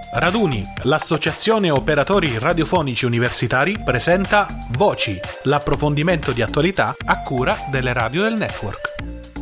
Raduni, l'associazione operatori radiofonici universitari, presenta Voci, l'approfondimento di attualità a cura delle radio del network.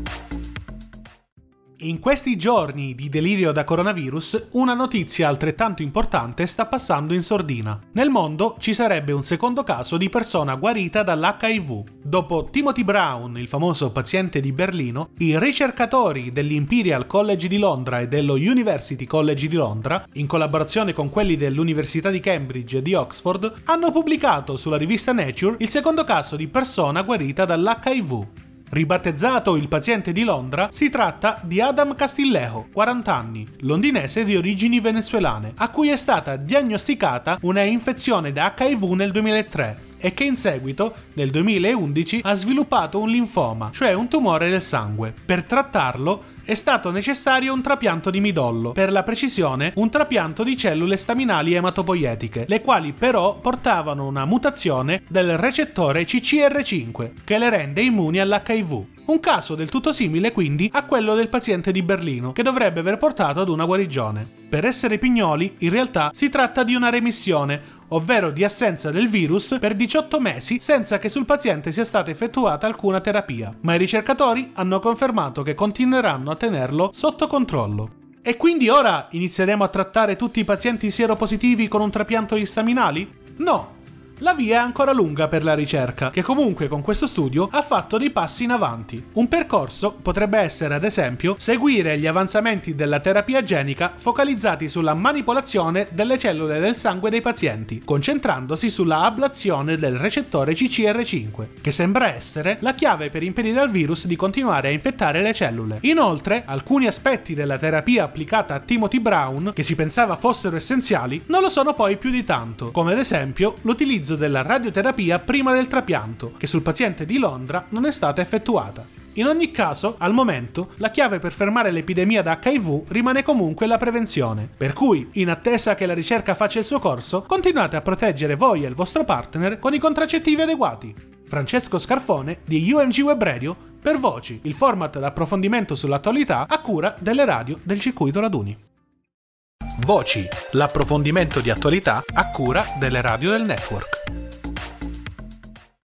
In questi giorni di delirio da coronavirus, una notizia altrettanto importante sta passando in sordina. Nel mondo ci sarebbe un secondo caso di persona guarita dall'HIV. Dopo Timothy Brown, il famoso paziente di Berlino, i ricercatori dell'Imperial College di Londra e dello University College di Londra, in collaborazione con quelli dell'Università di Cambridge e di Oxford, hanno pubblicato sulla rivista Nature il secondo caso di persona guarita dall'HIV. Ribattezzato il paziente di Londra, si tratta di Adam Castillejo, 40 anni, londinese di origini venezuelane, a cui è stata diagnosticata una infezione da HIV nel 2003 e che in seguito, nel 2011, ha sviluppato un linfoma, cioè un tumore del sangue. Per trattarlo è stato necessario un trapianto di midollo, per la precisione un trapianto di cellule staminali ematopoietiche, le quali però portavano una mutazione del recettore CCR5 che le rende immuni all'HIV. Un caso del tutto simile quindi a quello del paziente di Berlino, che dovrebbe aver portato ad una guarigione. Per essere pignoli, in realtà si tratta di una remissione, ovvero di assenza del virus per 18 mesi senza che sul paziente sia stata effettuata alcuna terapia, ma i ricercatori hanno confermato che continueranno a tenerlo sotto controllo. E quindi ora inizieremo a trattare tutti i pazienti sieropositivi con un trapianto di staminali? No! La via è ancora lunga per la ricerca, che comunque con questo studio ha fatto dei passi in avanti. Un percorso potrebbe essere, ad esempio, seguire gli avanzamenti della terapia genica focalizzati sulla manipolazione delle cellule del sangue dei pazienti, concentrandosi sulla ablazione del recettore CCR5, che sembra essere la chiave per impedire al virus di continuare a infettare le cellule. Inoltre, alcuni aspetti della terapia applicata a Timothy Brown, che si pensava fossero essenziali, non lo sono poi più di tanto, come ad esempio l'utilizzo della radioterapia prima del trapianto, che sul paziente di Londra non è stata effettuata. In ogni caso, al momento, la chiave per fermare l'epidemia da HIV rimane comunque la prevenzione, per cui, in attesa che la ricerca faccia il suo corso, continuate a proteggere voi e il vostro partner con i contraccettivi adeguati. Francesco Scarfone di UMG Web Radio per Voci, il format d'approfondimento sull'attualità a cura delle radio del circuito Raduni. Voci, l'approfondimento di attualità a cura delle radio del network.